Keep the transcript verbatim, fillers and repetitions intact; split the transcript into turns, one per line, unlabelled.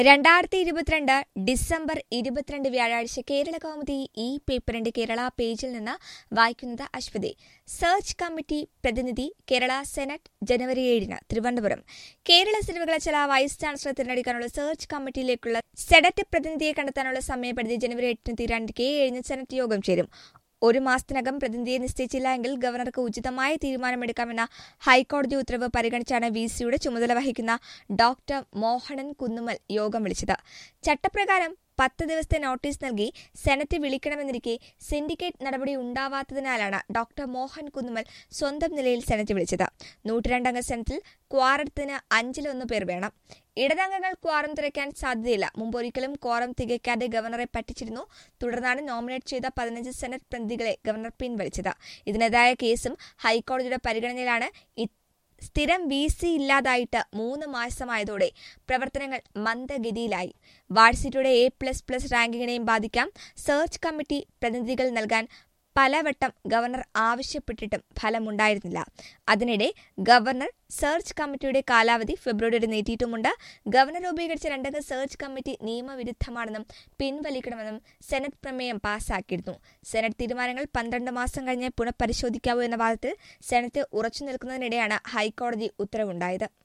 രണ്ടായിരത്തി ഇരുപത്തിരണ്ട് ഡിസംബർ ഇരുപത്തിരണ്ട് വ്യാഴാഴ്ച കേരള കൗമുദി ഈ പേപ്പറിന്റെ കേരള പേജിൽ നിന്ന് വായിക്കുന്നത് അശ്വതി. സെർച്ച് കമ്മിറ്റി പ്രതിനിധി കേരള സെനറ്റ് ജനുവരി ഏഴിന് തിരുവനന്തപുരം. കേരള സർവകലാശാല വൈസ് ചാൻസലർ തിരഞ്ഞെടുക്കാനുള്ള സെർച്ച് കമ്മിറ്റിയിലേക്കുള്ള സെനറ്റ് പ്രതിനിധിയെ കണ്ടെത്താനുള്ള സമയപരിധി ജനുവരി എട്ടിന് തീരാനിരിക്കെ ഏഴിന് സെനറ്റ് യോഗം ചേരും. ഒരു മാസത്തിനകം പ്രതിനിധിയെ നിശ്ചയിച്ചില്ല എങ്കിൽ ഗവർണർക്ക് ഉചിതമായ തീരുമാനമെടുക്കാമെന്ന ഹൈക്കോടതി ഉത്തരവ് പരിഗണിച്ചാണ് വി സിയുടെ ചുമതല വഹിക്കുന്ന ഡോക്ടർ മോഹനൻ കുന്നുമ്മൽ യോഗം വിളിച്ചത്. ചട്ടപ്രകാരം പത്ത് ദിവസത്തെ നോട്ടീസ് നൽകി സെനറ്റ് വിളിക്കണമെന്നിരിക്കെ സിൻഡിക്കേറ്റ് നടപടി ഉണ്ടാവാത്തതിനാലാണ് ഡോക്ടർ മോഹൻ കുന്നുമ്മൽ സ്വന്തം നിലയിൽ സെനറ്റ് വിളിച്ചത്. നൂറ്റിരണ്ടംഗ സെനറ്റിൽ ക്വാറത്തിന് അഞ്ചിലൊന്ന് പേർ വേണം. ഇടതംഗങ്ങൾ ക്വാറം തുറയ്ക്കാൻ സാധ്യതയില്ല. മുമ്പൊരിക്കലും ക്വാറം തികയ്ക്കാതെ ഗവർണറെ പറ്റിച്ചിരുന്നു. തുടർന്നാണ് നോമിനേറ്റ് ചെയ്ത പതിനഞ്ച് സെനറ്റ് പ്രതിനിധികളെ ഗവർണർ പിൻവലിച്ചത്. ഇതിനെതിരായ കേസും ഹൈക്കോടതിയുടെ പരിഗണനയിലാണ്. സ്ഥിരം വി സി ഇല്ലാതായിട്ട് മൂന്ന് മാസമായതോടെ പ്രവർത്തനങ്ങൾ മന്ദഗതിയിലായി. വാഴ്സിറ്റിയുടെ എ പ്ലസ് പ്ലസ് റാങ്കിങ്ങിനെയും ബാധിക്കാം. സെർച്ച് കമ്മിറ്റി പ്രതിനിധികൾ നൽകാൻ പലവട്ടം ഗവർണർ ആവശ്യപ്പെട്ടിട്ടും ഫലമുണ്ടായിരുന്നില്ല. അതിനിടെ ഗവർണർ സെർച്ച് കമ്മിറ്റിയുടെ കാലാവധി ഫെബ്രുവരി നീട്ടിയിട്ടുമുണ്ട്. ഗവർണർ രൂപീകരിച്ച രണ്ടംഗ സെർച്ച് കമ്മിറ്റി നിയമവിരുദ്ധമാണെന്നും പിൻവലിക്കണമെന്നും സെനറ്റ് പ്രമേയം പാസാക്കിയിരുന്നു. സെനറ്റ് തീരുമാനങ്ങൾ പന്ത്രണ്ട് മാസം കഴിഞ്ഞ് പുനഃപരിശോധിക്കാവൂ എന്ന വാദത്തിൽ സെനറ്റ് ഉറച്ചു നിൽക്കുന്നതിനിടെയാണ് ഹൈക്കോടതി ഉത്തരവുണ്ടായത്.